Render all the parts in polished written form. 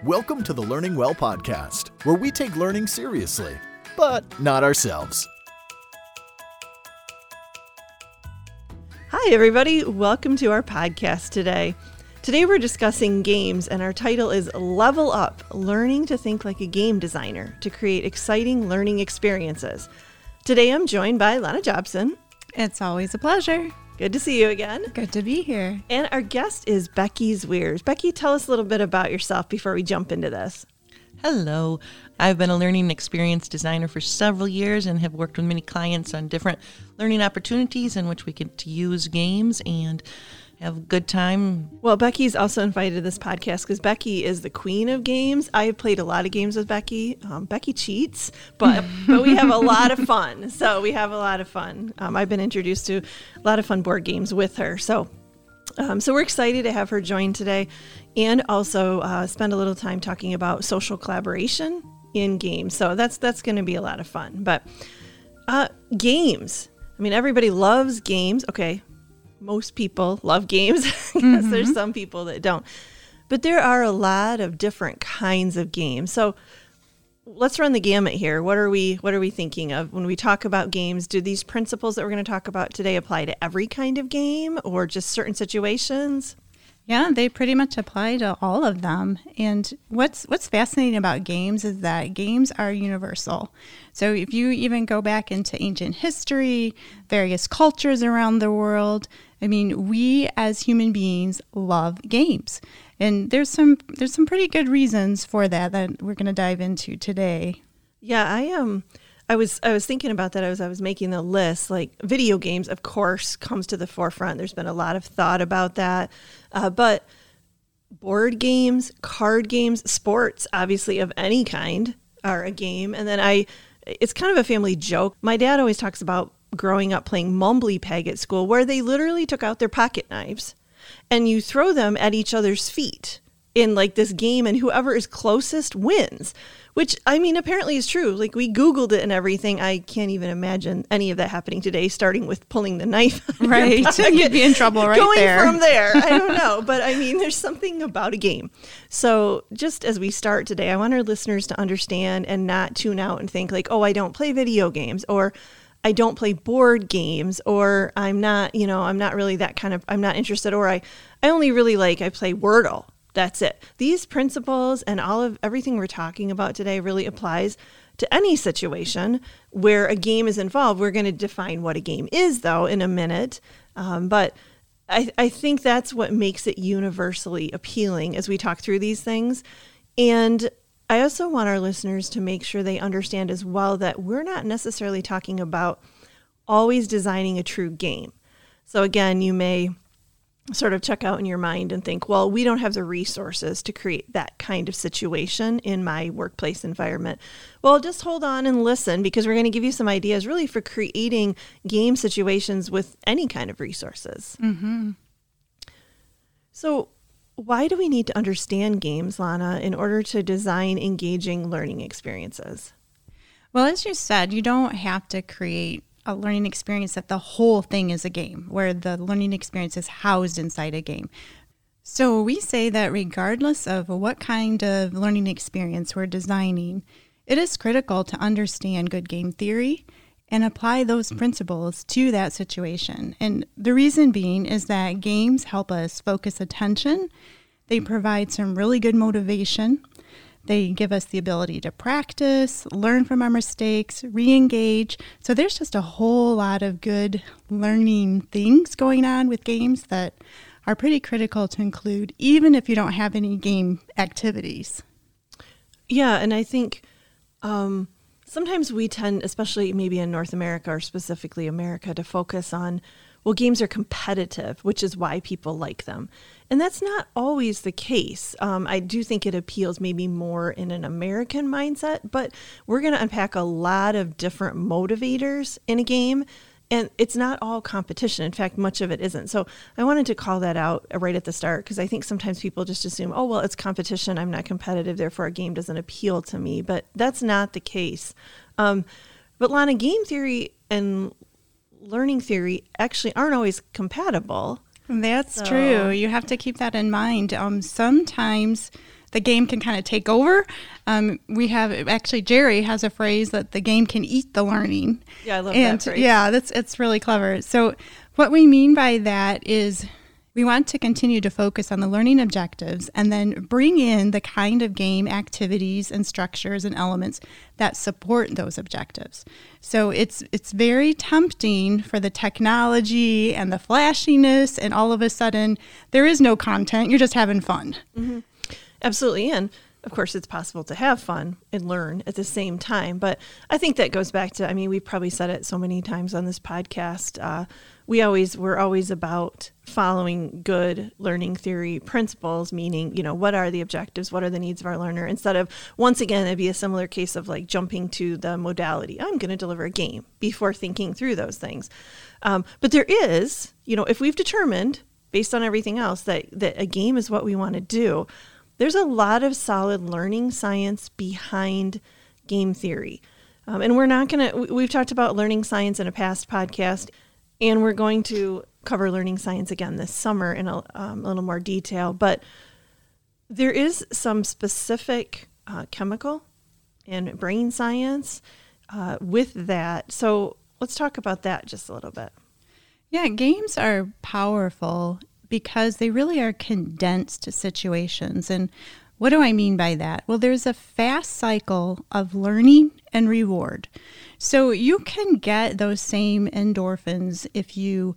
Welcome to the Learning Well podcast, where we take learning seriously, but not ourselves. Hi, everybody. Welcome to our podcast today. Today we're discussing games, and our title is Level Up, Learning to Think Like a Game Designer to Create Exciting Learning Experiences. Today I'm joined by Lana Jobson. It's always a pleasure. Good to see you again. Good to be here. And our guest is Becky Zweers. Becky, tell us a little bit about yourself before we jump into this. Hello. I've been a learning experience designer for several years and have worked with many clients on different learning opportunities in which we get to use games and have a good time. Well, Becky's also invited to this podcast because Becky is the queen of games. I have played a lot of games with Becky. Becky cheats, but we have a lot of fun. So we have a lot of fun. I've been introduced to a lot of fun board games with her. So we're excited to have her join today and also spend a little time talking about social collaboration in games. So that's going to be a lot of fun. But games. I mean, everybody loves games. Okay. Most people love games. There's some people that don't. But there are a lot of different kinds of games. So let's run the gamut here. What are we thinking of when we talk about games? Do these principles that we're going to talk about today apply to every kind of game or just certain situations? Yeah, they pretty much apply to all of them. And what's fascinating about games is that games are universal. So if you even go back into ancient history, various cultures around the world, I mean, we as human beings love games. And there's some pretty good reasons for that we're going to dive into today. Yeah, I was thinking about that as I was making the list. Like video games, of course, comes to the forefront. There's been a lot of thought about that. But board games, card games, sports, obviously of any kind, are a game. And then it's kind of a family joke. My dad always talks about growing up playing mumbly peg at school, where they literally took out their pocket knives and you throw them at each other's feet in like this game, and whoever is closest wins, which I mean apparently is true. Like we Googled it and everything. I can't even imagine any of that happening today, starting with pulling the knife. Right. You'd be in trouble right Going there. From there. I don't know. But I mean, there's something about a game. So just as we start today, I want our listeners to understand and not tune out and think like, oh, I don't play video games, or I don't play board games, or I'm not really that kind of, I'm not interested, or I only really I play Wordle. That's it. These principles and everything we're talking about today really applies to any situation where a game is involved. We're going to define what a game is, though, in a minute. But I think that's what makes it universally appealing as we talk through these things. And I also want our listeners to make sure they understand as well that we're not necessarily talking about always designing a true game. So again, you may sort of check out in your mind and think, well, we don't have the resources to create that kind of situation in my workplace environment. Well, just hold on and listen, because we're going to give you some ideas really for creating game situations with any kind of resources. Mm-hmm. So why do we need to understand games, Lana, in order to design engaging learning experiences? Well, as you said, you don't have to create a learning experience that the whole thing is a game, where the learning experience is housed inside a game. So we say that regardless of what kind of learning experience we're designing, it is critical to understand good game theory and apply those principles to that situation. And the reason being is that games help us focus attention. They provide some really good motivation. They give us the ability to practice, learn from our mistakes, re-engage. So there's just a whole lot of good learning things going on with games that are pretty critical to include, even if you don't have any game activities. Yeah, and I think sometimes we tend, especially maybe in North America or specifically America, to focus on, well, games are competitive, which is why people like them. And that's not always the case. I do think it appeals maybe more in an American mindset, but we're going to unpack a lot of different motivators in a game, and it's not all competition. In fact, much of it isn't. So I wanted to call that out right at the start, because I think sometimes people just assume, oh, well, it's competition, I'm not competitive, therefore a game doesn't appeal to me. But that's not the case. But Lana, game theory and learning theory actually aren't always compatible. That's true. You have to keep that in mind. Sometimes the game can kind of take over. Jerry has a phrase that the game can eat the learning. Yeah, I love that phrase. Yeah, it's really clever. So what we mean by that is we want to continue to focus on the learning objectives and then bring in the kind of game activities and structures and elements that support those objectives. So it's very tempting for the technology and the flashiness, and all of a sudden there is no content. You're just having fun. Mm-hmm. Absolutely. And of course, it's possible to have fun and learn at the same time. But I think that goes back to, we've probably said it so many times on this podcast. We're always about following good learning theory principles, meaning, what are the objectives? What are the needs of our learner? Instead of, once again, it'd be a similar case of like jumping to the modality. I'm going to deliver a game before thinking through those things. But there is, if we've determined based on everything else that a game is what we want to do, there's a lot of solid learning science behind game theory. And we've talked about learning science in a past podcast, and we're going to cover learning science again this summer in a little more detail. But there is some specific chemical and brain science with that. So let's talk about that just a little bit. Yeah, games are powerful because they really are condensed situations. And what do I mean by that? Well, there's a fast cycle of learning and reward. So you can get those same endorphins if you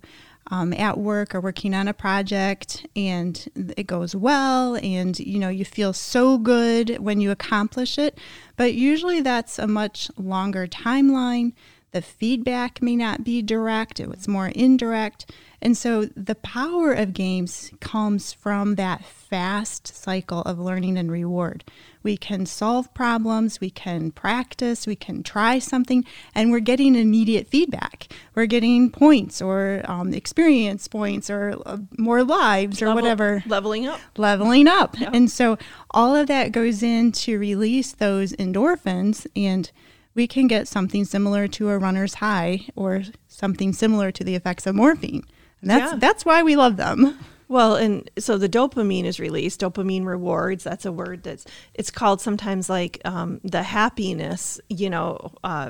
at work are working on a project and it goes well and you feel so good when you accomplish it. But usually that's a much longer timeline. The feedback may not be direct, it's more indirect. And so the power of games comes from that fast cycle of learning and reward. We can solve problems, we can practice, we can try something, and we're getting immediate feedback. We're getting points or experience points or more lives or whatever. Leveling up. Yep. And so all of that goes in to release those endorphins, and we can get something similar to a runner's high or something similar to the effects of morphine. And that's why we love them. Well, and so the dopamine is released, dopamine rewards. That's a word it's called sometimes like the happiness, like not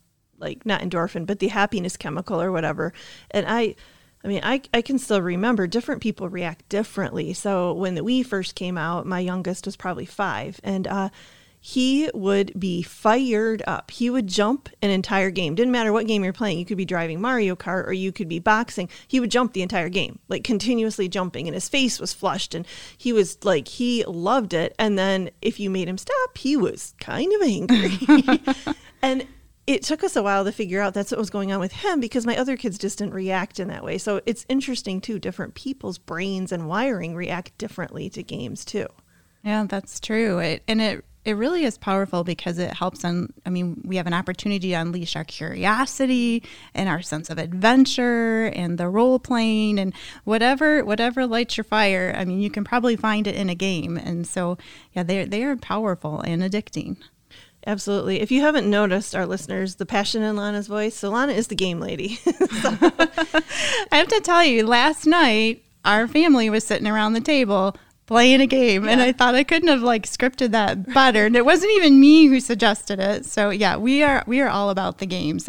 endorphin, but the happiness chemical or whatever. And I can still remember different people react differently. So when the Wii first came out, my youngest was probably 5, and he would be fired up. He would jump an entire game. Didn't matter what game you're playing. You could be driving Mario Kart or you could be boxing. He would jump the entire game, like continuously jumping, and his face was flushed and he was like, he loved it. And then if you made him stop, he was kind of angry. And it took us a while to figure out that's what was going on with him because my other kids just didn't react in that way. So it's interesting too, different people's brains and wiring react differently to games too. Yeah, that's true. It really is powerful because it helps we have an opportunity to unleash our curiosity and our sense of adventure and the role playing and whatever lights your fire. You can probably find it in a game. And so, yeah, they are powerful and addicting. Absolutely. If you haven't noticed, our listeners, the passion in Lana's voice, so Lana is the game lady. I have to tell you, last night, our family was sitting around the table playing a game, and I thought I couldn't have scripted that better. And it wasn't even me who suggested it. So yeah, we are all about the games.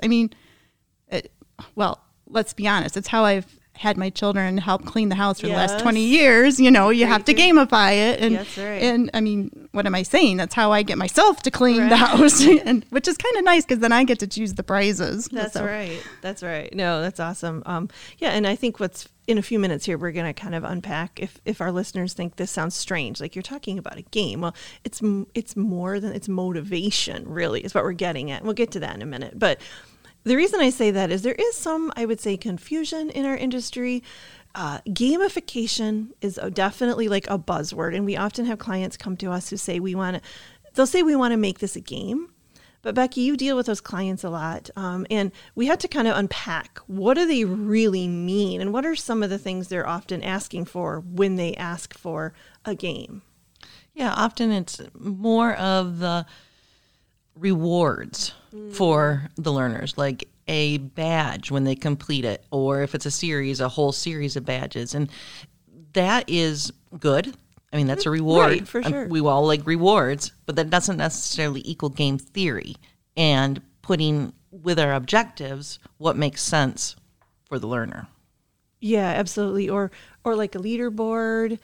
Let's be honest. It's how I've had my children help clean the house for the last 20 years. You have to gamify it. And, that's right. And what am I saying? That's how I get myself to clean the house, and which is kind of nice because then I get to choose the prizes. That's right. That's right. No, that's awesome. And I think in a few minutes here, we're going to kind of unpack if our listeners think this sounds strange, like you're talking about a game. Well, it's more than it's motivation, really, is what we're getting at. And we'll get to that in a minute. But the reason I say that is there is some, I would say, confusion in our industry. Gamification is definitely like a buzzword. And we often have clients come to us who say they'll say we want to make this a game. But Becky, you deal with those clients a lot, and we had to kind of unpack what do they really mean, and what are some of the things they're often asking for when they ask for a game? Yeah, often it's more of the rewards for the learners, like a badge when they complete it, or if it's a series, a whole series of badges, and that is good. I mean, that's a reward. Right, for sure. We all like rewards, but that doesn't necessarily equal game theory. And putting with our objectives what makes sense for the learner. Yeah, absolutely. Or like a leaderboard.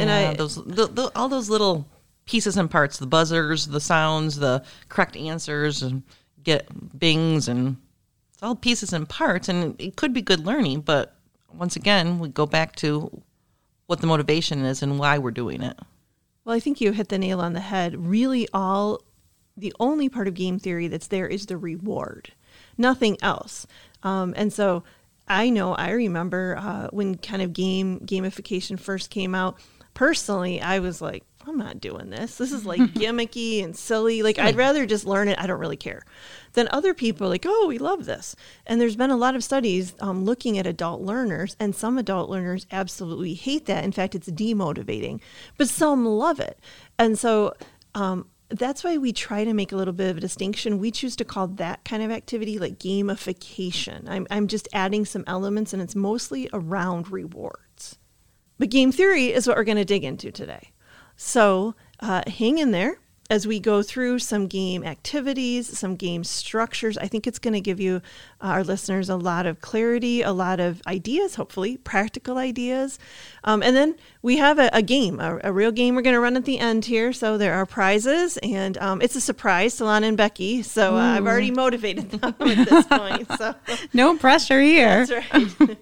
All those little pieces and parts, the buzzers, the sounds, the correct answers, and get bings, and it's all pieces and parts, and it could be good learning, but once again, we go back to what the motivation is and why we're doing it. Well, I think you hit the nail on the head. Really, the only part of game theory that's there is the reward, nothing else. And so I remember when kind of gamification first came out. Personally, I was like, I'm not doing this. This is like gimmicky and silly. Like, I'd rather just learn it. I don't really care. Then other people are like, oh, we love this. And there's been a lot of studies looking at adult learners, and some adult learners absolutely hate that. In fact, it's demotivating, but some love it. And so that's why we try to make a little bit of a distinction. We choose to call that kind of activity like gamification. I'm just adding some elements, and it's mostly around rewards. But game theory is what we're going to dig into today. So hang in there as we go through some game activities, some game structures. I think it's going to give you, our listeners, a lot of clarity, a lot of ideas, hopefully, practical ideas. And then we have a game, a real game we're going to run at the end here. So there are prizes, and it's a surprise to Lana and Becky. So I've already motivated them at this point. So no pressure here. That's right.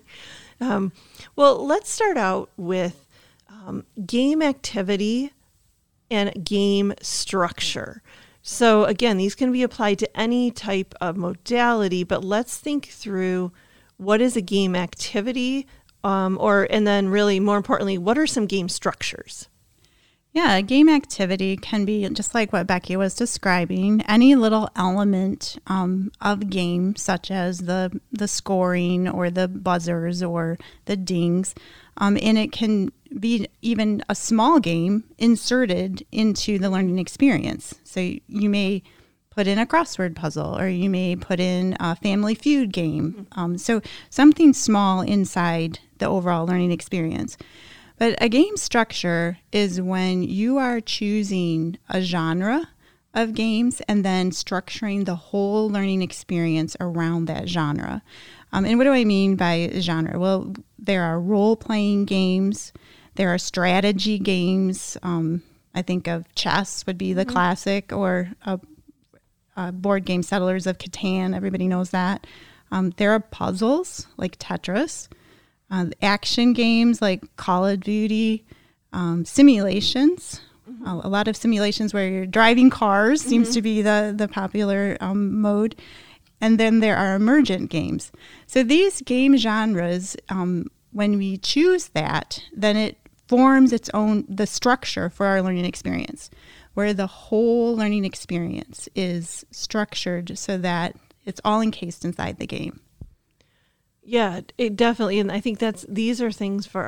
Well, let's start out with game activity and game structure. So again, these can be applied to any type of modality, but let's think through what is a game activity, and then really more importantly, what are some game structures? Yeah, a game activity can be just like what Becky was describing, any little element of game, such as the scoring or the buzzers or the dings. And it can be even a small game inserted into the learning experience. So you may put in a crossword puzzle, or you may put in a Family Feud game. So something small inside the overall learning experience. But a game structure is when you are choosing a genre of games and then structuring the whole learning experience around that genre. And what do I mean by genre? Well, there are role-playing games. There are strategy games. I think of chess would be the classic, or a board game, Settlers of Catan. Everybody knows that. There are puzzles like Tetris. Action games like Call of Duty, simulations, a lot of simulations where you're driving cars seems to be the popular mode. And then there are emergent games. So these game genres, when we choose that, then it forms the structure for our learning experience, where the whole learning experience is structured so that it's all encased inside the game. Yeah, it definitely, and I think these are things for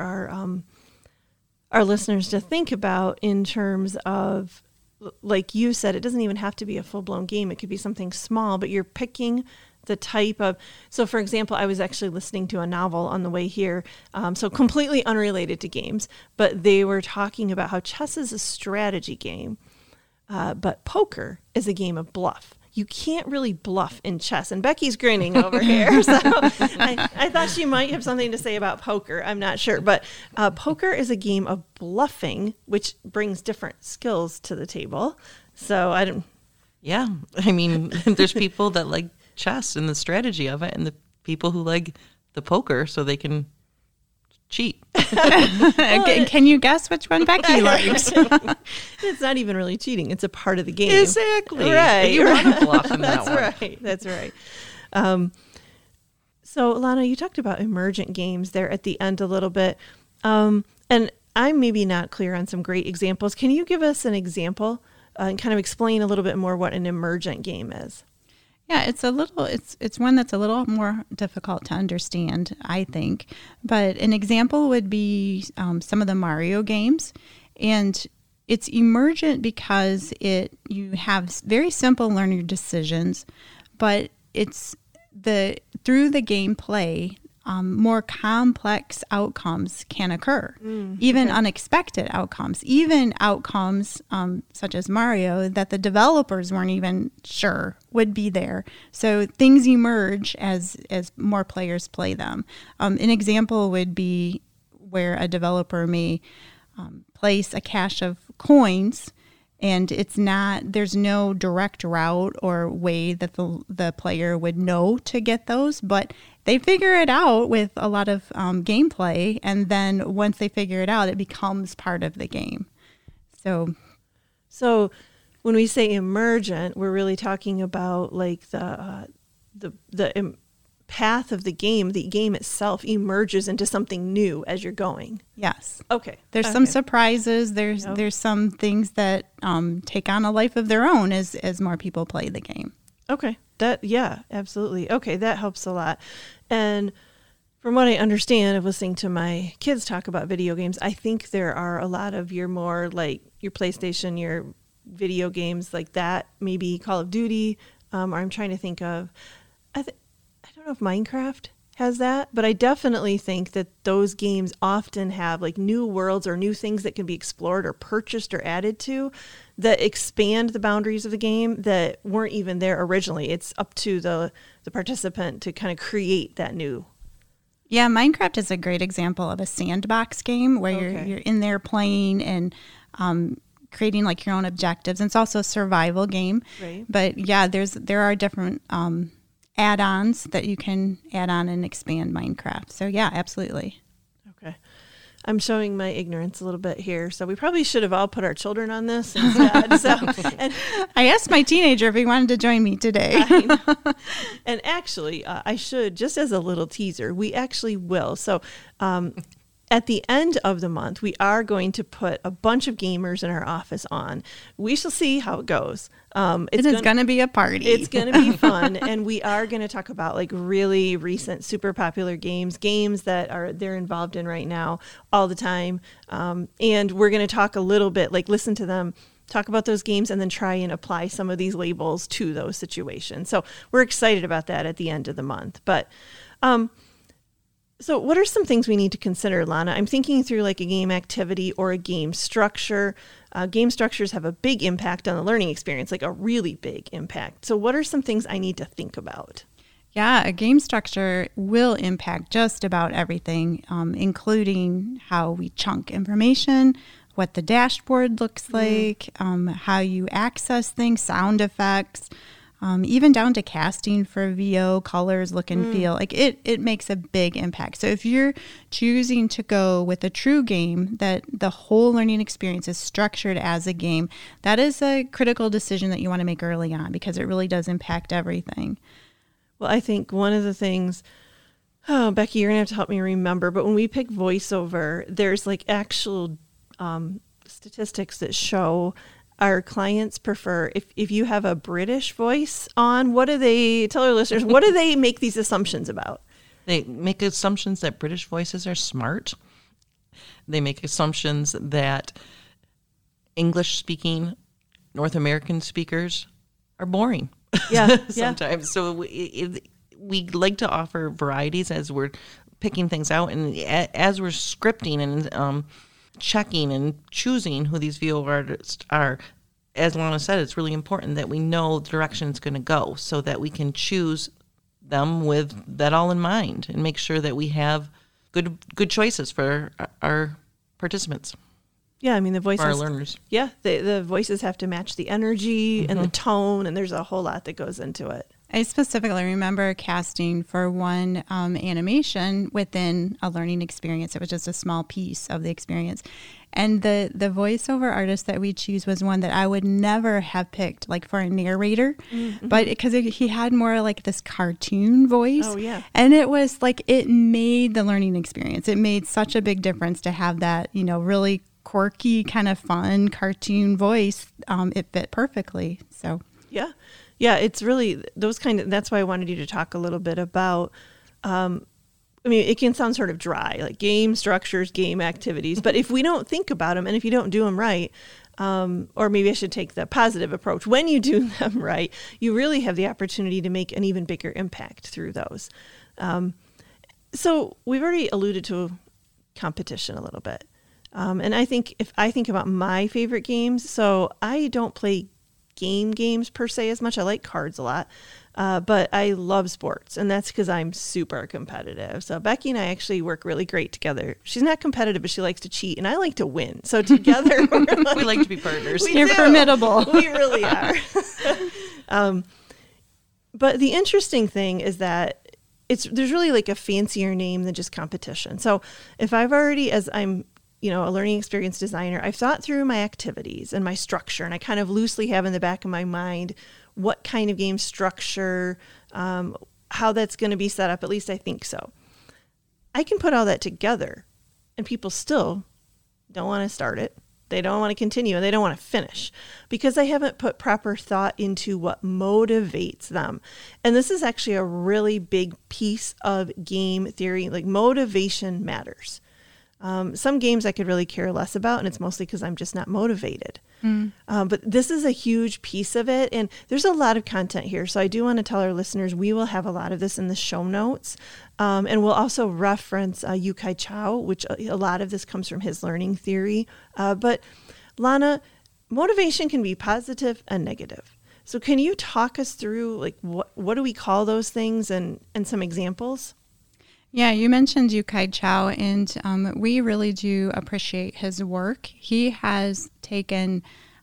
our listeners to think about in terms of, like you said, it doesn't even have to be a full-blown game. It could be something small, but you're picking the type of, so for example, I was actually listening to a novel on the way here, so completely unrelated to games, but they were talking about how chess is a strategy game, but poker is a game of bluff. You can't really bluff in chess. And Becky's grinning over here. So I thought she might have something to say about poker. I'm not sure. But poker is a game of bluffing, which brings different skills to the table. So I don't. Yeah. I mean, there's people that like chess and the strategy of it, and the people who like the poker so they can cheat. Can you guess which one Becky likes? It's not even really cheating. It's a part of the game. Exactly. Right. You want to bluff in That's that one. right. That's right. So, Lana, you talked about emergent games there at the end a little bit. And I'm maybe not clear on some great examples. Can you give us an example and kind of explain a little bit more what an emergent game is? Yeah, it's one that's a little more difficult to understand, I think. But an example would be some of the Mario games, and it's emergent because you have very simple learning decisions, but it's through the gameplay, more complex outcomes can occur, even unexpected outcomes, even outcomes such as Mario that the developers weren't even sure would be there. So things emerge as more players play them. An example would be where a developer may place a cache of coins, and there's no direct route or way that the player would know to get those, but they figure it out with a lot of gameplay, and then once they figure it out, it becomes part of the game. So when we say emergent, we're really talking about like the path of the game itself emerges into something new as you're going. Yes. Okay. There's some surprises. There's some things that take on a life of their own as more people play the game. Okay. Absolutely. Okay, that helps a lot. And from what I understand of listening to my kids talk about video games, I think there are a lot of your more like your PlayStation, your video games like that, maybe Call of Duty, or I'm trying to think of, I don't know if Minecraft has that, but I definitely think that those games often have like new worlds or new things that can be explored or purchased or added to that expand the boundaries of the game that weren't even there originally. It's up to the participant to kind of create that new. Yeah, Minecraft is a great example of a sandbox game where you're in there playing and creating like your own objectives. And it's also a survival game. Right. But yeah, there are different add-ons that you can add on and expand Minecraft. So yeah, absolutely. Okay. I'm showing my ignorance a little bit here. So we probably should have all put our children on this instead. And I asked my teenager if he wanted to join me today. And actually, I should, just as a little teaser, we actually will. So at the end of the month, we are going to put a bunch of gamers in our office on. We shall see how it goes. It's going to be a party. It's going to be fun. And we are going to talk about like really recent, super popular games that they're involved in right now all the time. And we're going to talk a little bit, like listen to them, talk about those games, and then try and apply some of these labels to those situations. So we're excited about that at the end of the month. But so what are some things we need to consider, Lana? I'm thinking through like a game activity or a game structure. Game structures have a big impact on the learning experience, like a really big impact. So what are some things I need to think about? Yeah, a game structure will impact just about everything, including how we chunk information, what the dashboard looks like, how you access things, sound effects, even down to casting for VO, colors, look and feel. Like it makes a big impact. So if you're choosing to go with a true game, that the whole learning experience is structured as a game, that is a critical decision that you want to make early on because it really does impact everything. Well, I think one of the things, Becky, you're going to have to help me remember, but when we pick voiceover, there's like actual statistics that show our clients prefer, if you have a British voice on, tell our listeners, what do they make these assumptions about? They make assumptions that British voices are smart. They make assumptions that English-speaking North American speakers are boring. Yeah, sometimes. So we like to offer varieties as we're picking things out, and as we're scripting and checking and choosing who these VO artists are. As Lana said, it's really important that we know the direction it's going to go so that we can choose them with that all in mind and make sure that we have good choices for our participants. Yeah, I mean, the voices, for our learners. Yeah, the voices have to match the energy and the tone, and there's a whole lot that goes into it. I specifically remember casting for one animation within a learning experience. It was just a small piece of the experience. And the voiceover artist that we choose was one that I would never have picked, like for a narrator, but because he had more like this cartoon voice. Oh, yeah. And it was like, it made the learning experience. It made such a big difference to have that, really quirky, kind of fun cartoon voice. It fit perfectly. So, yeah. Yeah, it's really that's why I wanted you to talk a little bit about, it can sound sort of dry, like game structures, game activities, but if we don't think about them and if you don't do them right, or maybe I should take the positive approach, when you do them right, you really have the opportunity to make an even bigger impact through those. So we've already alluded to competition a little bit. And I think if I think about my favorite games, so I don't play games per se as much. I like cards a lot, but I love sports, and that's because I'm super competitive. So Becky and I actually work really great together. She's not competitive, but she likes to cheat, and I like to win. So together, We like to be partners. You're formidable. We really are. But the interesting thing is that there's really like a fancier name than just competition. So if I've already, as I'm, a learning experience designer, I've thought through my activities and my structure, and I kind of loosely have in the back of my mind what kind of game structure, how that's going to be set up. At least I think so. I can put all that together, and people still don't want to start it. They don't want to continue, and they don't want to finish because I haven't put proper thought into what motivates them. And this is actually a really big piece of game theory. Like, motivation matters. Some games I could really care less about, and it's mostly because I'm just not motivated. But this is a huge piece of it, and there's a lot of content here. So I do want to tell our listeners we will have a lot of this in the show notes, and we'll also reference Yu-Kai Chou, which a lot of this comes from his learning theory. But Lana, motivation can be positive and negative. So can you talk us through like what do we call those things and some examples? Yeah, you mentioned Yu-Kai Chou, and we really do appreciate his work. He has taken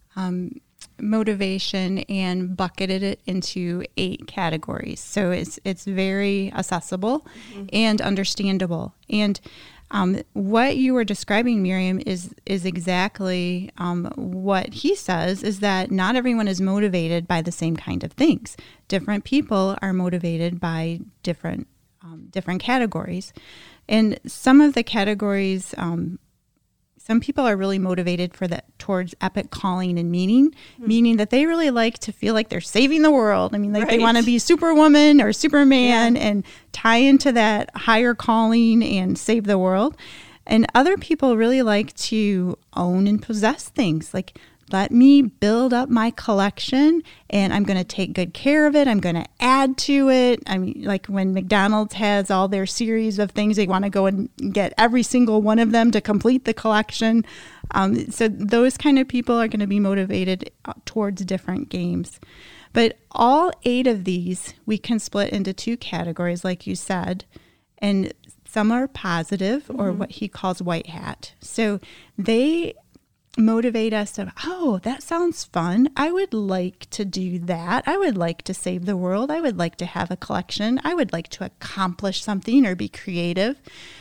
motivation and bucketed it into 8 categories. So it's very accessible and understandable. And what you were describing, Miriam, is exactly what he says, is that not everyone is motivated by the same kind of things. Different people are motivated by different categories. And some of the categories, some people are really motivated towards epic calling and meaning that they really like to feel like they're saving the world. I mean, they want to be Superwoman or Superman and tie into that higher calling and save the world. And other people really like to own and possess things, like, let me build up my collection, and I'm going to take good care of it. I'm going to add to it. I mean, like when McDonald's has all their series of things, they want to go and get every single one of them to complete the collection. So those kind of people are going to be motivated towards different games. But all 8 of these we can split into 2 categories, like you said, and some are positive, or what he calls white hat. So they motivate us to, that sounds fun. I would like to do that. I would like to save the world. I would like to have a collection. I would like to accomplish something or be creative.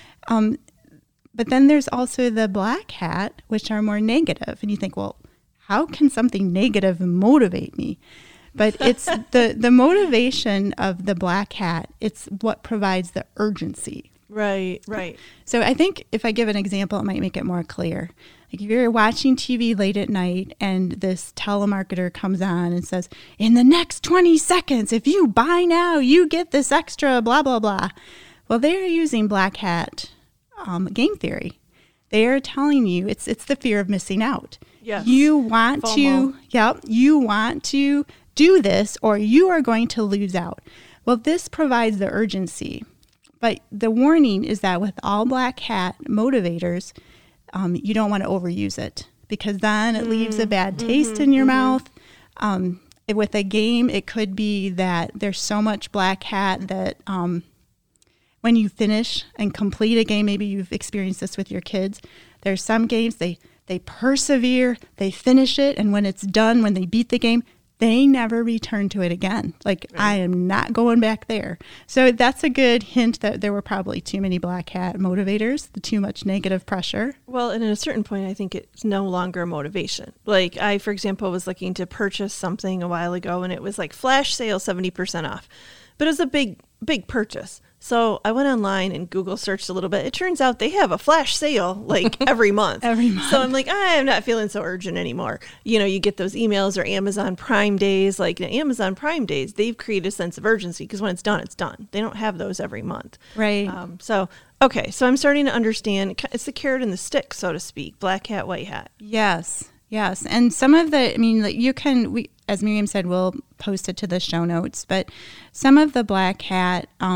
But then there's also the black hat, which are more negative. And you think, well, how can something negative motivate me? But it's the motivation of the black hat. It's what provides the urgency. Right. So I think if I give an example, it might make it more clear. Like if you're watching TV late at night and this telemarketer comes on and says, in the next 20 seconds, if you buy now, you get this extra blah, blah, blah. Well, they're using black hat game theory. They are telling you it's the fear of missing out. Yes. You want FOMO. you want to do this or you are going to lose out. Well, this provides the urgency. But the warning is that with all black hat motivators, you don't want to overuse it because then it leaves a bad taste in your mouth. With a game, it could be that there's so much black hat that when you finish and complete a game, maybe you've experienced this with your kids, there's some games, they persevere, they finish it, and when it's done, when they beat the game, they never return to it again. Like, right. I am not going back there. So that's a good hint that there were probably too many black hat motivators, too much negative pressure. Well, and at a certain point, I think it's no longer a motivation. Like I, for example, was looking to purchase something a while ago and it was like flash sale 70% off. But it was a big purchase. So I went online and Google searched a little bit. It turns out they have a flash sale like every month. Every month. So I'm like, I'm not feeling so urgent anymore. You know, you get those emails or Amazon Prime Days. Like Amazon Prime Days, they've created a sense of urgency because when it's done, it's done. They don't have those every month. Right. So I'm starting to understand. It's the carrot and the stick, so to speak. Black hat, white hat. Yes. And some of the, as Miriam said, we'll post it to the show notes, but some of the black hat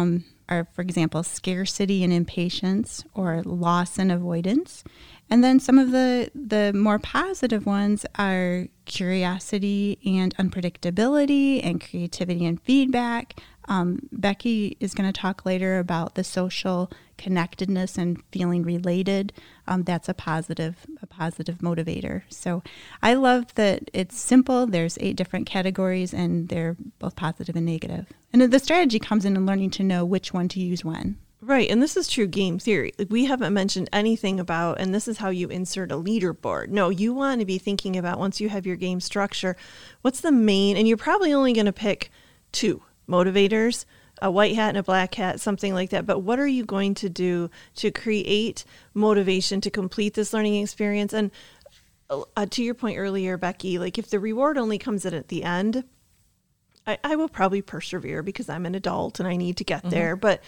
are, for example, scarcity and impatience, or loss and avoidance. And then some of the more positive ones are curiosity and unpredictability, and creativity and feedback. Becky is going to talk later about the social connectedness and feeling related. That's a positive motivator. So I love that it's simple. There's 8 different categories, and they're both positive and negative. And the strategy comes in learning to know which one to use when. Right. And this is true game theory. Like, we haven't mentioned anything about, and this is how you insert a leaderboard. No, you want to be thinking about, once you have your game structure, what's the main, and you're probably only going to pick 2 motivators, a white hat and a black hat, something like that. But what are you going to do to create motivation to complete this learning experience? And to your point earlier, Becky, like, if the reward only comes in at the end, I will probably persevere because I'm an adult and I need to get there. But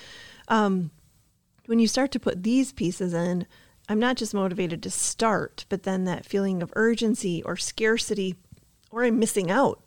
when you start to put these pieces in, I'm not just motivated to start, but then that feeling of urgency or scarcity, or I'm missing out,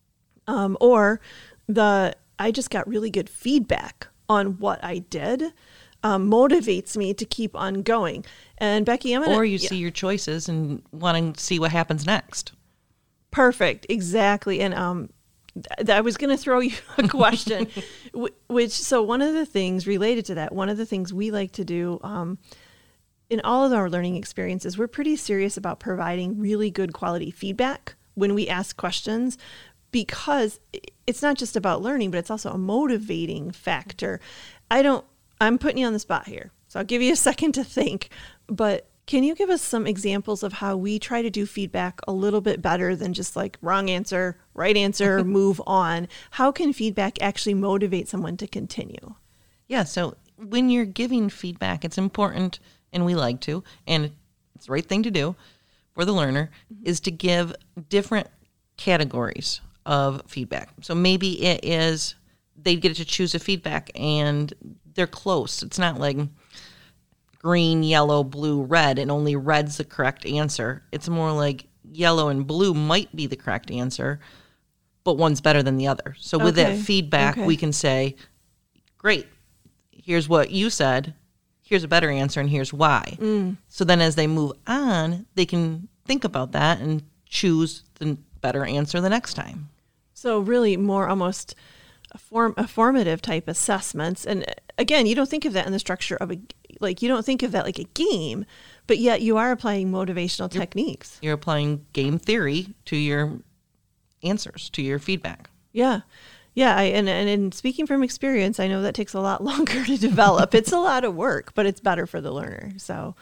or I just got really good feedback on what I did, motivates me to keep on going. And Becky, or you see your choices and want to see what happens next. Perfect, exactly. And I was going to throw you a question, so one of the things related to that, one of the things we like to do in all of our learning experiences, we're pretty serious about providing really good quality feedback when we ask questions, because it's not just about learning, but it's also a motivating factor. I'm putting you on the spot here, so I'll give you a second to think, but can you give us some examples of how we try to do feedback a little bit better than just like wrong answer, right answer, move on? How can feedback actually motivate someone to continue? Yeah, so when you're giving feedback, it's important, and we like to, and it's the right thing to do for the learner, is to give different categories of feedback. So maybe it is they get to choose a feedback and they're close. It's not like green, yellow, blue, red, and only red's the correct answer. It's more like yellow and blue might be the correct answer, but one's better than the other. So with that feedback, we can say, great, here's what you said, here's a better answer, and here's why. So then as they move on, they can think about that and choose the better answer the next time. So really more almost a formative type assessments. And again, you don't think of that in the structure of you don't think of that like a game, but yet you are applying motivational techniques. You're applying game theory to your answers, to your feedback. Yeah. Yeah. And speaking from experience, I know that takes a lot longer to develop. It's a lot of work, but it's better for the learner. So,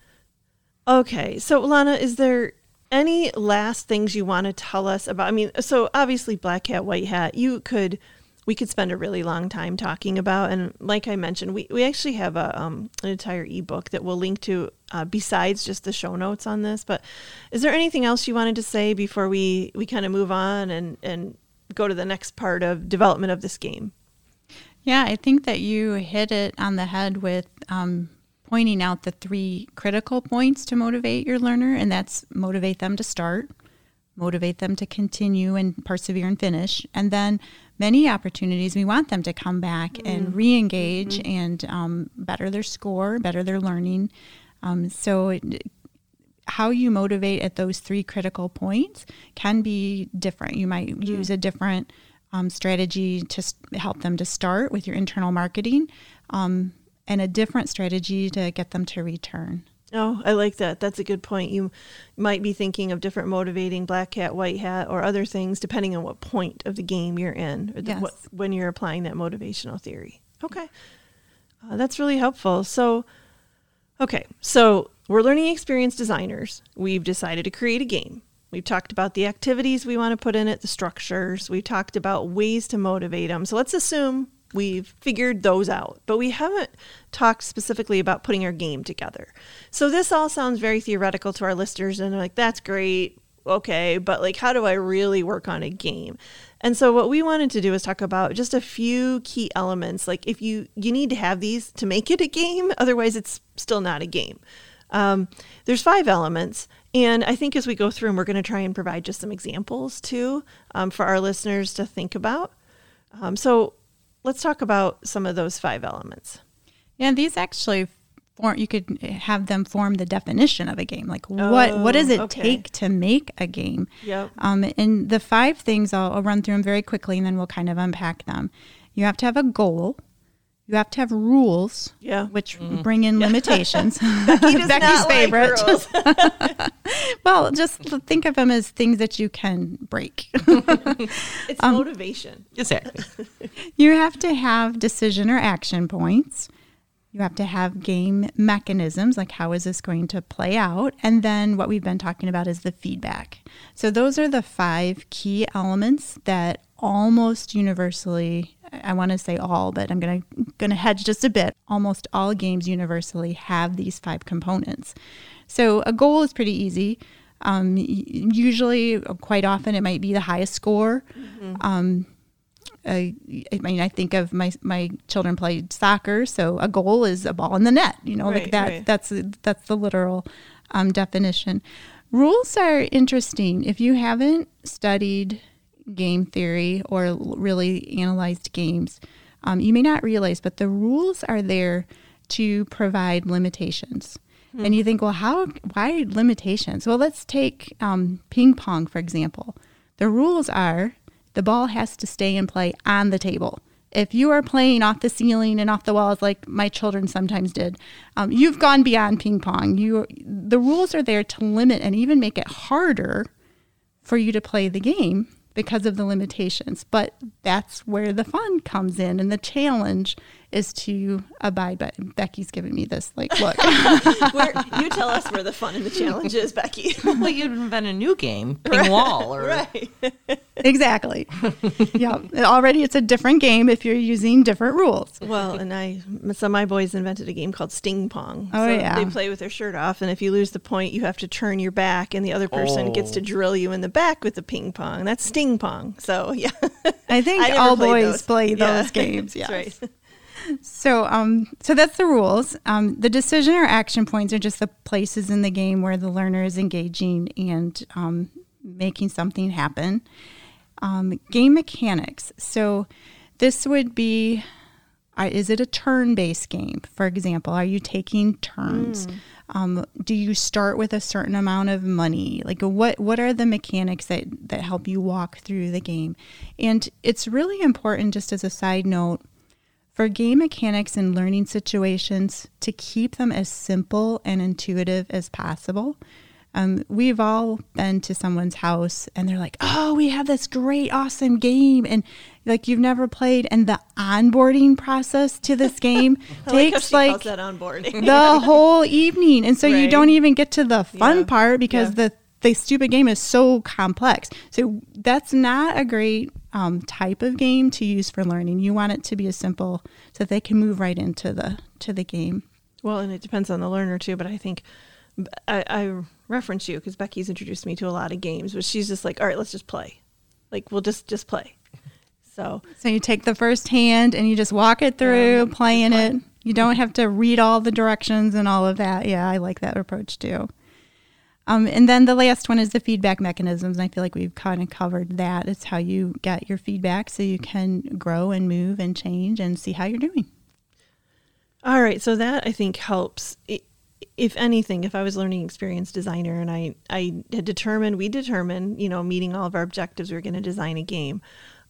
okay. So Lana, is there any last things you want to tell us about? I mean, so obviously black hat, white hat, we could spend a really long time talking about. And like I mentioned, we actually have an entire ebook that we'll link to besides just the show notes on this. But is there anything else you wanted to say before we kind of move on and go to the next part of development of this game? Yeah, I think that you hit it on the head with pointing out the 3 critical points to motivate your learner, and that's motivate them to start, motivate them to continue and persevere and finish, and then many opportunities we want them to come back and re-engage and better their score, better their learning. How you motivate at those 3 critical points can be different. You might use a different strategy to help them to start with your internal marketing, and a different strategy to get them to return. Oh, I like that. That's a good point. You might be thinking of different motivating black hat, white hat, or other things depending on what point of the game you're in, or when you're applying that motivational theory. Okay. That's really helpful. So we're learning experience designers. We've decided to create a game. We've talked about the activities we want to put in it, the structures. We've talked about ways to motivate them. So let's assume we've figured those out, but we haven't talked specifically about putting our game together. So this all sounds very theoretical to our listeners, and they're like, that's great. Okay, but like, how do I really work on a game? And so what we wanted to do is talk about just a few key elements. Like, if you need to have these to make it a game, otherwise it's still not a game. There's 5 elements. And I think as we go through them, we're going to try and provide just some examples too, for our listeners to think about. So let's talk about some of those 5 elements. Yeah, these actually you could have them form the definition of a game. Like what does it take to make a game? Yep. And the 5 things, I'll run through them very quickly, and then we'll kind of unpack them. You have to have a goal. You have to have rules, which bring in limitations. Becky's favorite. Like Well, just think of them as things that you can break. It's motivation. Exactly. You have to have decision or action points. You have to have game mechanisms, like how is this going to play out? And then what we've been talking about is the feedback. So those are the 5 key elements that almost universally, I want to say all, but I'm going to hedge just a bit. Almost all games universally have these 5 components. So a goal is pretty easy. Usually, quite often, it might be the highest score. Mm-hmm. I mean, I think of my children played soccer, so a goal is a ball in the net. Like that. Right. That's the literal definition. Rules are interesting. If you haven't studied game theory or really analyzed games, you may not realize, but the rules are there to provide limitations. And you think, well, why limitations? Well, let's take ping pong, for example. The rules are the ball has to stay in play on the table. If you are playing off the ceiling and off the walls like my children sometimes did, you've gone beyond ping pong. The rules are there to limit and even make it harder for you to play the game because of the limitations. But that's where the fun comes in, and the challenge is to abide by. Becky's giving me this look. You tell us where the fun and the challenge is, Becky. Well, you'd invent a new game, ping wall, or right. Exactly. Yeah. Already, it's a different game if you're using different rules. Well, and so my boys invented a game called Sting Pong. Oh, so yeah. They play with their shirt off, and if you lose the point, you have to turn your back, and the other person gets to drill you in the back with the ping pong. That's Sting Pong. So yeah, I think all boys play those games. Yeah, yes. that's right. So that's the rules. The decision or action points are just the places in the game where the learner is engaging and making something happen. Game mechanics. So this would be, is it a turn-based game? For example, are you taking turns? Do you start with a certain amount of money? Like what are the mechanics that help you walk through the game? And it's really important, just as a side note, for game mechanics and learning situations to keep them as simple and intuitive as possible. We've all been to someone's house and they're like, oh, we have this great, awesome game. And like you've never played. And the onboarding process to this game takes like that onboarding. the whole evening. And so you don't even get to the fun part because the stupid game is so complex. So that's not a great type of game to use for learning. You want it to be as simple so that they can move right into the game. Well, and it depends on the learner too, but I think I reference you because Becky's introduced me to a lot of games, but she's just like, all right, let's just play. Like, we'll just play. So you take the first hand and you just walk it through, playing it. You don't have to read all the directions and all of that. Yeah, I like that approach too. And then the last one is the feedback mechanisms. And I feel like we've kind of covered that. It's how you get your feedback so you can grow and move and change and see how you're doing. All right. So that I think helps. If anything, if I was learning experience designer and I had determined, meeting all of our objectives, we were going to design a game.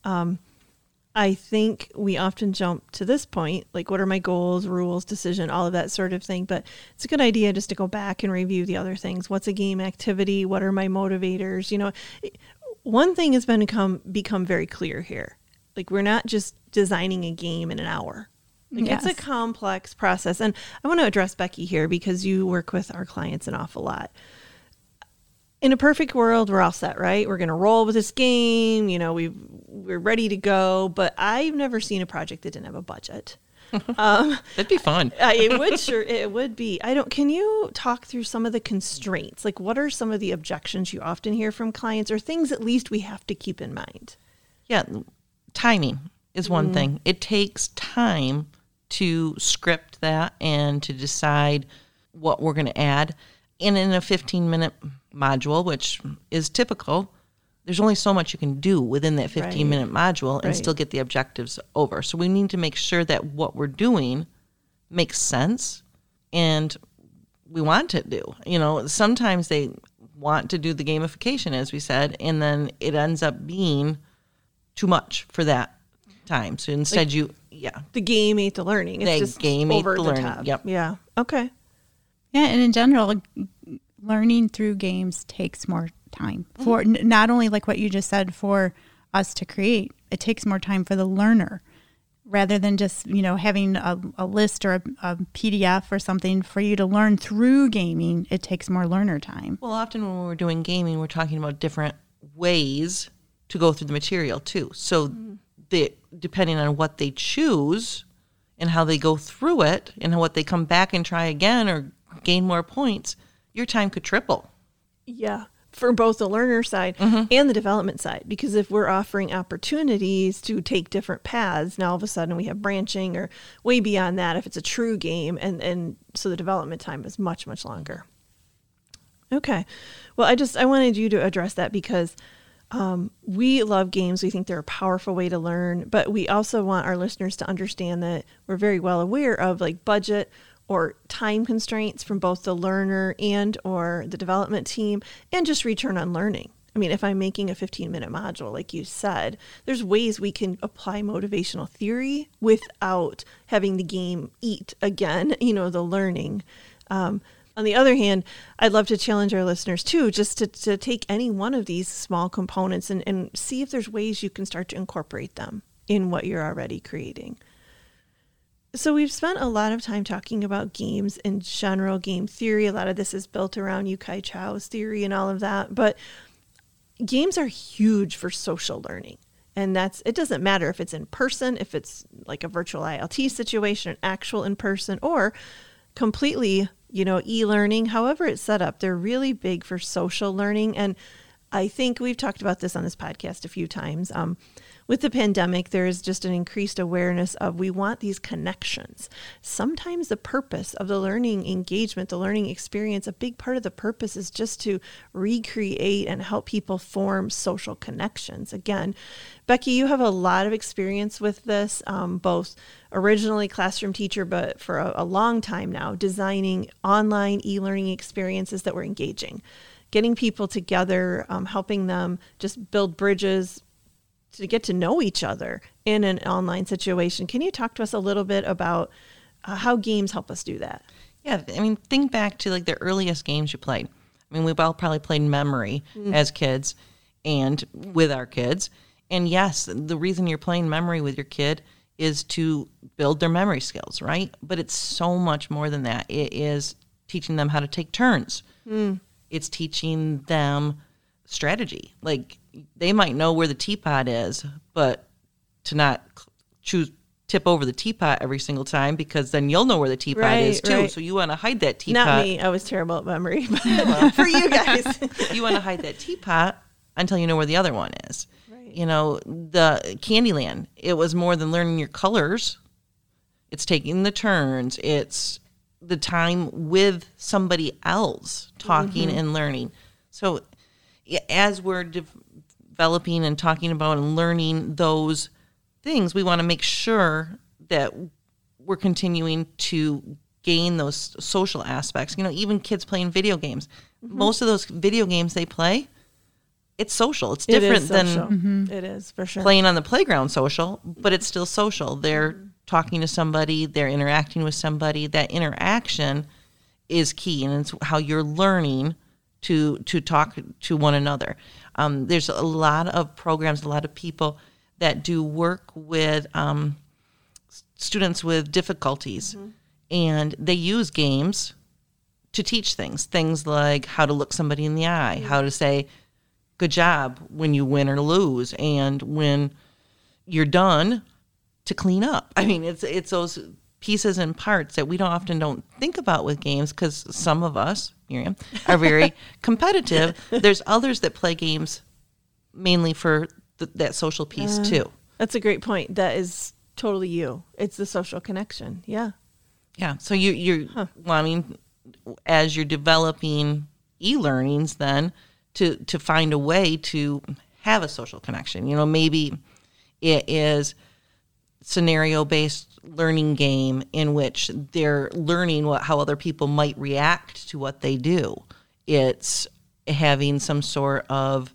I think we often jump to this point, like what are my goals, rules, decision, all of that sort of thing. But it's a good idea just to go back and review the other things. What's a game activity? What are my motivators? One thing has become very clear here. Like we're not just designing a game in an hour. Like It's a complex process. And I want to address Becky here because you work with our clients an awful lot. In a perfect world, we're all set, right? We're going to roll with this game. We're ready to go. But I've never seen a project that didn't have a budget. That'd be fun. It would be. Can you talk through some of the constraints? Like what are some of the objections you often hear from clients or things at least we have to keep in mind? Yeah. Timing is one thing. It takes time to script that and to decide what we're going to add. And in a 15-minute module, which is typical, there's only so much you can do within that 15-minute module and Right. still get the objectives over. So we need to make sure that what we're doing makes sense and we want to do. You know, sometimes they want to do the gamification, as we said, and then it ends up being too much for that time. So instead The game ate the learning. It's They just game ate over the learning. top. Yep. Yeah. Okay. Yeah, and in general, learning through games takes more time for not only like what you just said for us to create, it takes more time for the learner rather than just, having a list or a PDF or something for you to learn through gaming. It takes more learner time. Well, often when we're doing gaming, we're talking about different ways to go through the material too. So depending on what they choose and how they go through it and what they come back and try again or gain more points, your time could triple. Yeah. For both the learner side and the development side, because if we're offering opportunities to take different paths, now all of a sudden we have branching or way beyond that if it's a true game, and so the development time is much, much longer. Okay. Well, I wanted you to address that because we love games. We think they're a powerful way to learn, but we also want our listeners to understand that we're very well aware of like budget or time constraints from both the learner and or the development team, and just return on learning. I mean, if I'm making a 15-minute module, like you said, there's ways we can apply motivational theory without having the game eat again, the learning. On the other hand, I'd love to challenge our listeners too, just to take any one of these small components and see if there's ways you can start to incorporate them in what you're already creating. So we've spent a lot of time talking about games in general, game theory. A lot of this is built around Yu-Kai Chow's theory and all of that. But games are huge for social learning. And it doesn't matter if it's in person, if it's like a virtual ILT situation, an actual in person, or completely, e-learning, however it's set up. They're really big for social learning. And I think we've talked about this on this podcast a few times. With the pandemic, there is just an increased awareness of we want these connections. Sometimes the purpose of the learning engagement, the learning experience, a big part of the purpose is just to recreate and help people form social connections. Again, Becky, you have a lot of experience with this, both originally classroom teacher, but for a long time now, designing online e-learning experiences that were engaging, getting people together, helping them just build bridges to get to know each other in an online situation. Can you talk to us a little bit about how games help us do that? Yeah, I mean, think back to like the earliest games you played. I mean, we've all probably played memory as kids and with our kids. And yes, the reason you're playing memory with your kid is to build their memory skills, right? But it's so much more than that. It is teaching them how to take turns. It's teaching them strategy. Like, they might know where the teapot is, but to not tip over the teapot every single time, because then you'll know where the teapot is too. Right. So you want to hide that teapot. Not me. I was terrible at memory, but for you guys. You want to hide that teapot until you know where the other one is. Right. The Candyland, it was more than learning your colors. It's taking the turns. It's the time with somebody else talking and learning. So as we're developing and talking about and learning those things, we want to make sure that we're continuing to gain those social aspects. Even kids playing video games, most of those video games they play, it's social. It's different than It is, for sure. playing on the playground social, but it's still social. They're talking to somebody, they're interacting with somebody. That interaction is key, and it's how you're learning to talk to one another. There's a lot of programs, a lot of people that do work with students with difficulties, and they use games to teach things like how to look somebody in the eye, how to say good job when you win or lose, and when you're done, to clean up. I mean, it's those pieces and parts that we don't think about with games, because some of us, Miriam, are very competitive. There's others that play games mainly for that social piece too. That's a great point. That is totally you. It's the social connection. Yeah. Yeah. So you're wanting, as you're developing e-learnings, then to find a way to have a social connection. Maybe it is scenario-based learning game in which they're learning how other people might react to what they do. It's having some sort of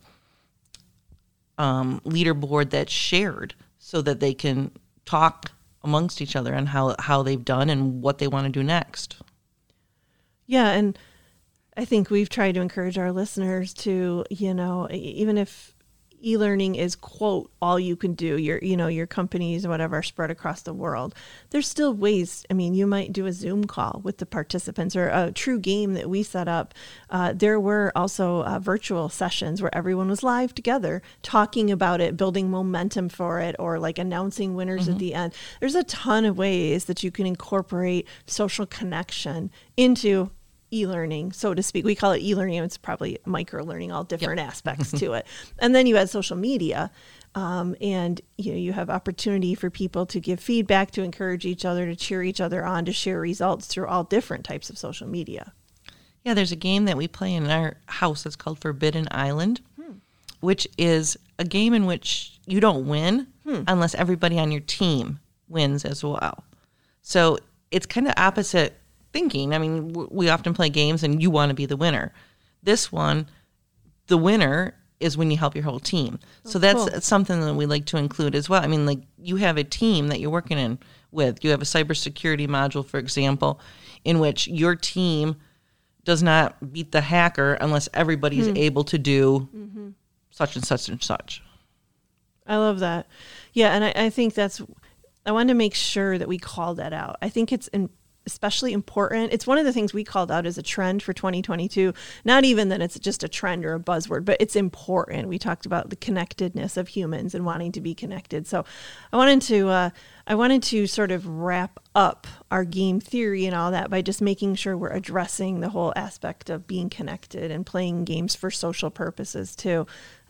leaderboard that's shared so that they can talk amongst each other on how they've done and what they want to do next. Yeah, and I think we've tried to encourage our listeners to, even if e-learning is, quote, all you can do, your companies or whatever are spread across the world, there's still ways. I mean, you might do a Zoom call with the participants or a true game that we set up. There were also virtual sessions where everyone was live together talking about it, building momentum for it, or like announcing winners at the end. There's a ton of ways that you can incorporate social connection into e-learning, so to speak. We call it e-learning. It's probably micro-learning, all different aspects to it. And then you add social media, and you have opportunity for people to give feedback, to encourage each other, to cheer each other on, to share results through all different types of social media. Yeah, there's a game that we play in our house that's called Forbidden Island, which is a game in which you don't win unless everybody on your team wins as well. So it's kind of opposite thinking. I mean, we often play games and you want to be the winner. This one, the winner is when you help your whole team. So that's something that we like to include as well. I mean, like, you have a team that you're working in with. You have a cybersecurity module, for example, in which your team does not beat the hacker unless everybody's able to do such and such and such. I love that. Yeah, and I think I wanted to make sure that we call that out. I think it's especially important. It's one of the things we called out as a trend for 2022. Not even that it's just a trend or a buzzword, but it's important. We talked about the connectedness of humans and wanting to be connected. So I wanted to sort of wrap up our game theory and all that by just making sure we're addressing the whole aspect of being connected and playing games for social purposes too.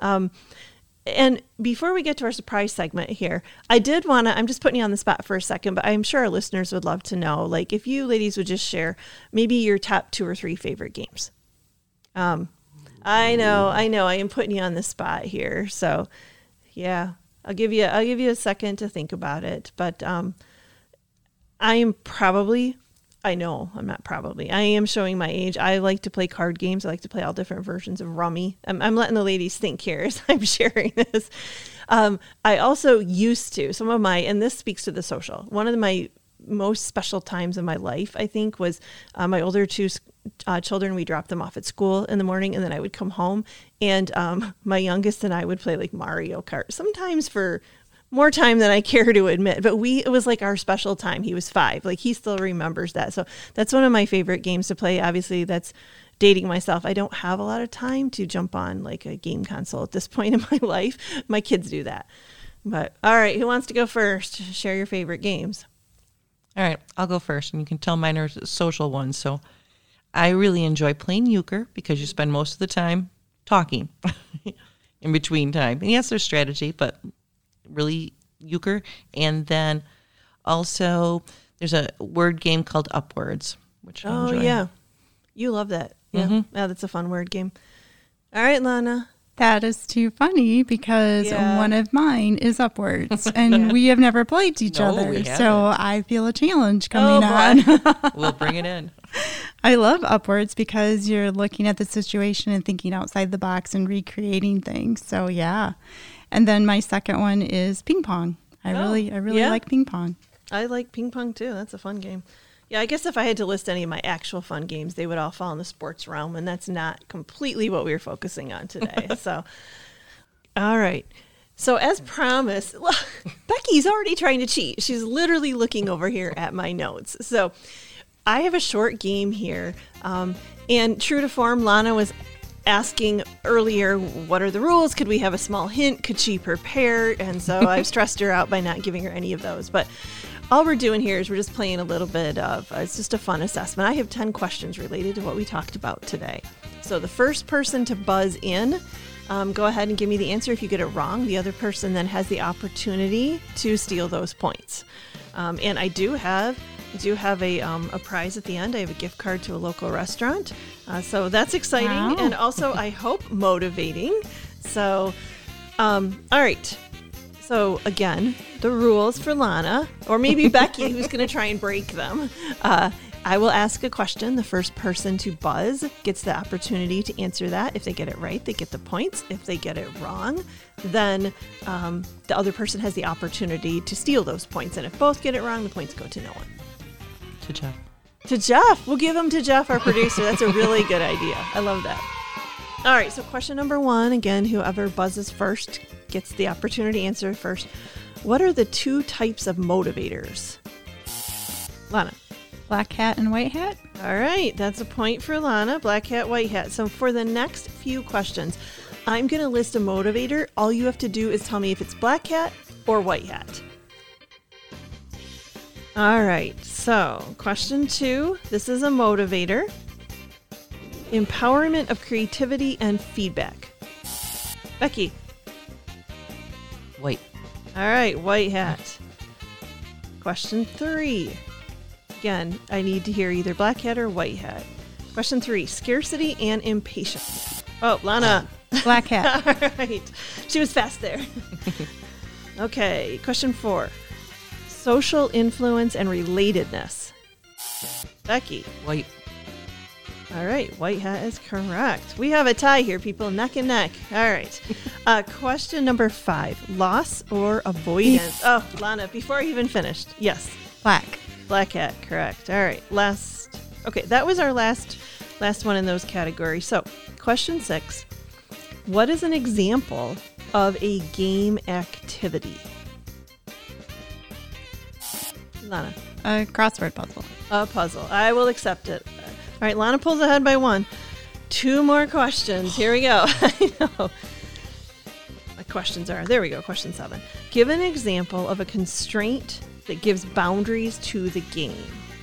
And before we get to our surprise segment here, I'm just putting you on the spot for a second, but I'm sure our listeners would love to know, like, if you ladies would just share maybe your top 2 or 3 favorite games. I know, I am putting you on the spot here. So yeah, I'll give you a second to think about it, but, I am showing my age. I like to play card games. I like to play all different versions of Rummy. I'm letting the ladies think here as I'm sharing this. I also used to, and this speaks to the social. One of my most special times in my life, I think, was my older 2 children. We dropped them off at school in the morning, and then I would come home, and my youngest and I would play like Mario Kart, sometimes for more time than I care to admit, but it was like our special time. He was 5, like he still remembers that. So that's one of my favorite games to play. Obviously that's dating myself. I don't have a lot of time to jump on like a game console at this point in my life. My kids do that. But all right, who wants to go first? Share your favorite games. All right, I'll go first, and you can tell mine are social ones. So I really enjoy playing euchre because you spend most of the time talking in between time. And yes, there's strategy, but really euchre. And then also there's a word game called Upwards, which I enjoy. Yeah, you love that. Yeah, that's a fun word game. All right, Lana. That is too funny because one of mine is Upwards, and we have never played each other, so I feel a challenge coming on. We'll bring it in. I love Upwards because you're looking at the situation and thinking outside the box and recreating things. So yeah. And then my second one is ping pong. I really like ping pong. I like ping pong too. That's a fun game. Yeah, I guess if I had to list any of my actual fun games, they would all fall in the sports realm, and that's not completely what we were focusing on today. So, all right. So as promised, Becky's already trying to cheat. She's literally looking over here at my notes. So I have a short game here. And true to form, Lana was asking earlier, what are the rules? Could we have a small hint? Could she prepare? And so I've stressed her out by not giving her any of those. But all we're doing here is we're just playing a little bit of, it's just a fun assessment. I have 10 questions related to what we talked about today. So the first person to buzz in, go ahead and give me the answer. If you get it wrong, the other person then has the opportunity to steal those points. And I do have a prize at the end. I have a gift card to a local restaurant. So that's exciting. Wow. And also, I hope, motivating. So All right. So again, the rules for Lana, or maybe Becky, who's going to try and break them. I will ask a question. The first person to buzz gets the opportunity to answer that. If they get it right, they get the points. If they get it wrong, then the other person has the opportunity to steal those points. And if both get it wrong, the points go to no one. To Jeff. To Jeff. We'll give them to Jeff, our producer. That's a really good idea. I love that. All right, so question number 1. Again, whoever buzzes first gets the opportunity to answer first. What are the 2 types of motivators? Lana. Black hat and white hat. All right, that's a point for Lana. Black hat, white hat. So for the next few questions, I'm going to list a motivator. All you have to do is tell me if it's black hat or white hat. All right, so question 2. This is a motivator. Empowerment of creativity and feedback. Becky. White. All right, white hat. Question 3. Again, I need to hear either black hat or white hat. Question 3, scarcity and impatience. Oh, Lana. Black hat. All right. She was fast there. Okay, question 4, social influence and relatedness. Becky. White. All right, white hat is correct. We have a tie here, people, neck and neck. All right. Question number 5, loss or avoidance. Oh, Lana, before I even finished. Yes. Black. Black hat, correct. All right, okay, that was our last one in those categories. So, question 6, what is an example of a game activity? Lana. A crossword puzzle. A puzzle. I will accept it. All right, Lana pulls ahead by 1. 2 more questions. Here we go. I know. My questions are, there we go, question 7. Give an example of a constraint that gives boundaries to the game.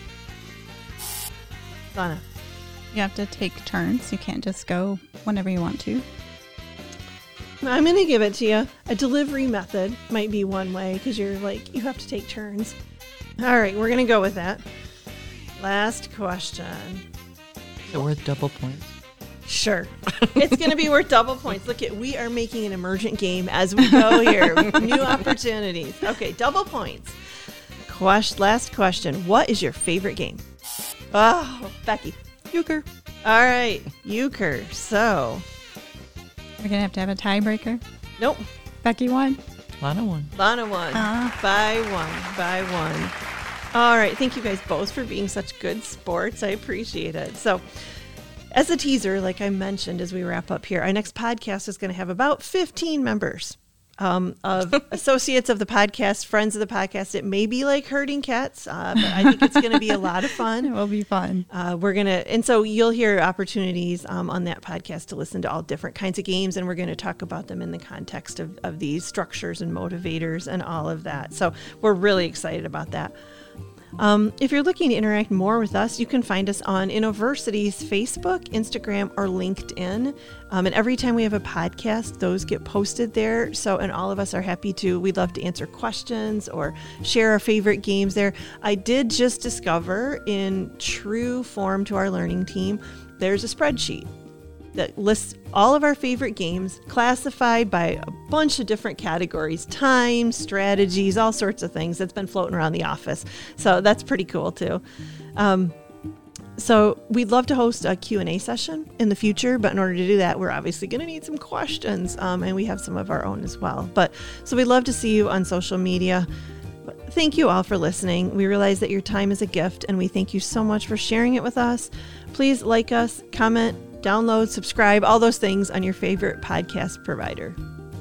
Lana. You have to take turns. You can't just go whenever you want to. I'm going to give it to you. A delivery method might be one way because you're like, you have to take turns. All right, we're going to go with that. Last question. Is it worth double points? Sure. It's going to be worth double points. Look, we are making an emergent game as we go here. New opportunities. Okay, double points. Last question. What is your favorite game? Oh, Becky. Euchre. All right, Euchre. So. We're going to have a tiebreaker. Nope. Becky won. Lana won. Lana won. By one. All right. Thank you guys both for being such good sports. I appreciate it. So, as a teaser, like I mentioned as we wrap up here, our next podcast is going to have about 15 members of associates of the podcast, friends of the podcast. It may be like herding cats, but I think it's going to be a lot of fun. It will be fun. And so you'll hear opportunities on that podcast to listen to all different kinds of games, and we're going to talk about them in the context of these structures and motivators and all of that. So we're really excited about that. If you're looking to interact more with us, you can find us on InnoVersity's Facebook, Instagram, or LinkedIn. And every time we have a podcast, those get posted there. So, and all of us are happy to, we'd love to answer questions or share our favorite games there. I did just discover, in true form to our learning team, there's a spreadsheet that lists all of our favorite games classified by a bunch of different categories, time, strategies, all sorts of things that's been floating around the office. So that's pretty cool too. So we'd love to host a Q&A session in the future, but in order to do that, we're obviously going to need some questions, and we have some of our own as well. So we'd love to see you on social media. Thank you all for listening. We realize that your time is a gift, and we thank you so much for sharing it with us. Please like us, comment, download, subscribe, all those things on your favorite podcast provider.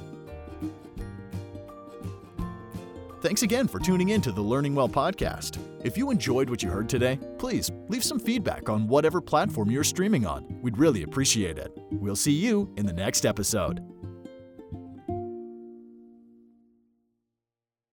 Thanks again for tuning in to the Learning Well podcast. If you enjoyed what you heard today, please leave some feedback on whatever platform you're streaming on. We'd really appreciate it. We'll see you in the next episode.